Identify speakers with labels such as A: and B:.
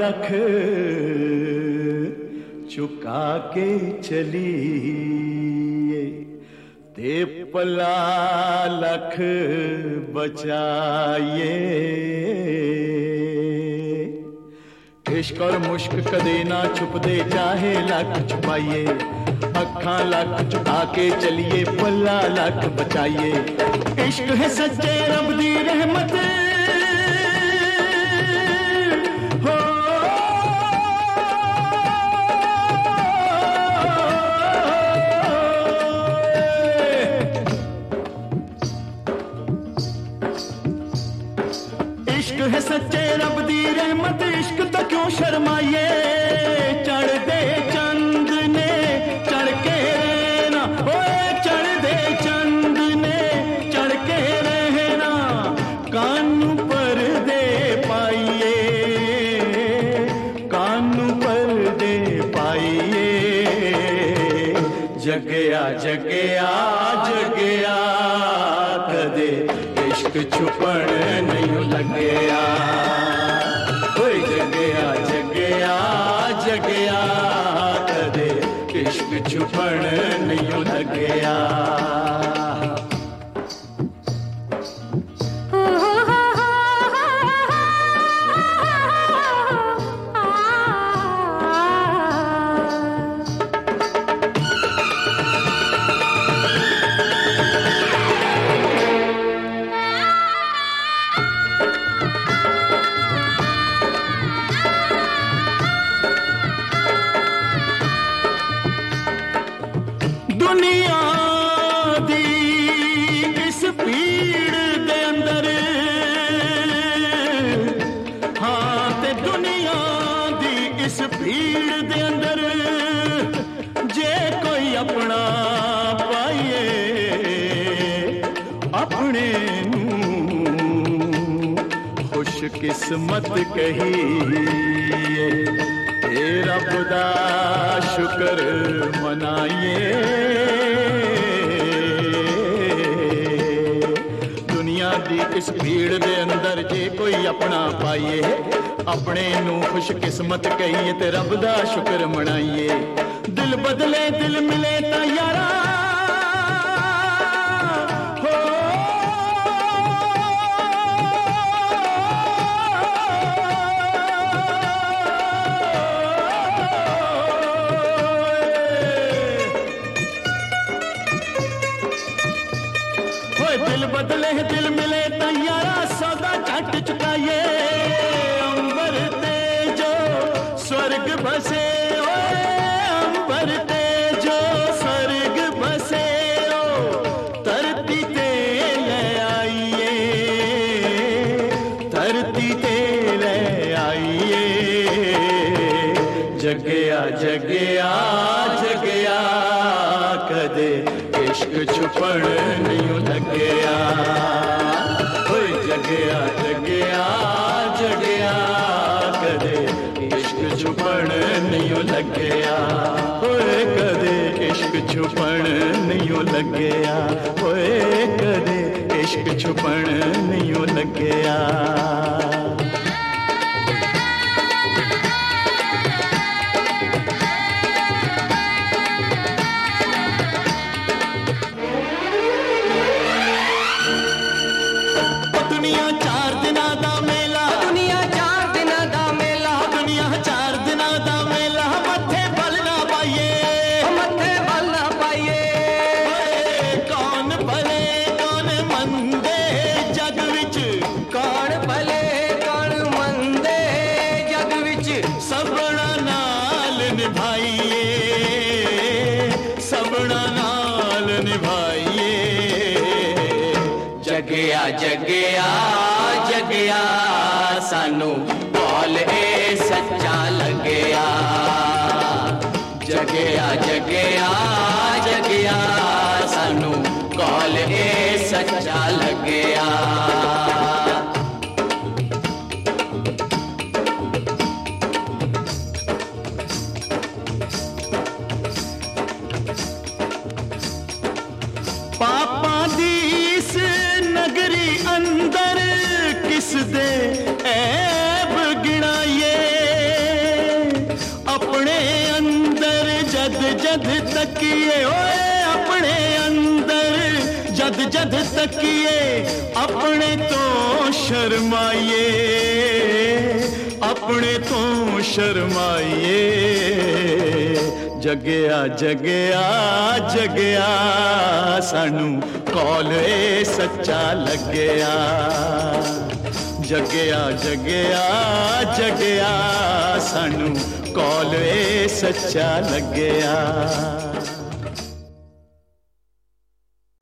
A: लख चुका के चलिए ते पला लख बचाइए। इश्क और मुश्क कदे ना छुपदे चाहे लख छुपाइए, अखां लख चुका के चलिए पला लख बचाइए। इश्क है सच्चे रब दी रहमत हो, इश्क है सच्चे रब दी रहमत, इश्क तो क्यों शर्माइए। चढ़ दे चंद ने चढ़ के रहना, ओए चढ़ दे चंद ने चढ़ के रहना, कानू पर दे पाइए, कानू पर दे पाइए। जगया जगया जगया कदे इश्क छुपण नहीं लगया, ओए जगया जगया जगया कदे इश्क छुपण नहीं लगया। दुनिया दी इस भीड़ दे अंदर, हाँ ते दुनिया दी इस भीड़ दे अंदर जे कोई अपना पाइए, अपने खुश किस्मत कहिए, रब दा शुक्र मनाइए। दुनिया दी इस भीड़ दे अंदर जे कोई अपना पाइए, अपने नू खुश किस्मत कहिए ते रब दा शुक्र मनाइए। दिल बदले दिल मिले ता यारा दिल बदले दिल मिले तैयारा सौदा झट चुकाइए। अंबर ते जो स्वर्ग बसे, ओए अंबर ते जो स्वर्ग बसे, ओ धरती ते ले आइए, धरती ते ले आइए। जगया जगया जगया कदे इश्क छुपण नहीं लगया, ओए जगया जगया जगया कदे इश्क छुपण नहीं लगया, ओए कदे इश्क छुपण नहीं लगया, ओए कदे इश्क छुपण नहीं लगया। दुनिया चार दिना दा मेला, दुनिया चार दिना दा मेला, दुनिया चार दिना दा मेला, मत्थे बल ना पाइए, मत्थे बल ना पाइए। कौन भले कौन मंदे जग विच, कौन भले कौन मंदे जग विच, सबना नाल निभाइए, सबना नाल निभाइए। जगया जगया जगया सानू बोल ए सच्चा लगया, जगया जगया जगया सानू कॉल ए सच्चा लगया। पापा दी इस नगरी अंदर किस दे ऐब गिनाइए, जद तकिए ओए अपने अंदर, जद जद तकिए अपने तो शर्माइए, अपने तो शर्माइए। जगया जगया जगया सानू कौल ए सच्चा लगया, जगया जगया जगया सानू कौल ए सच्चा लगया।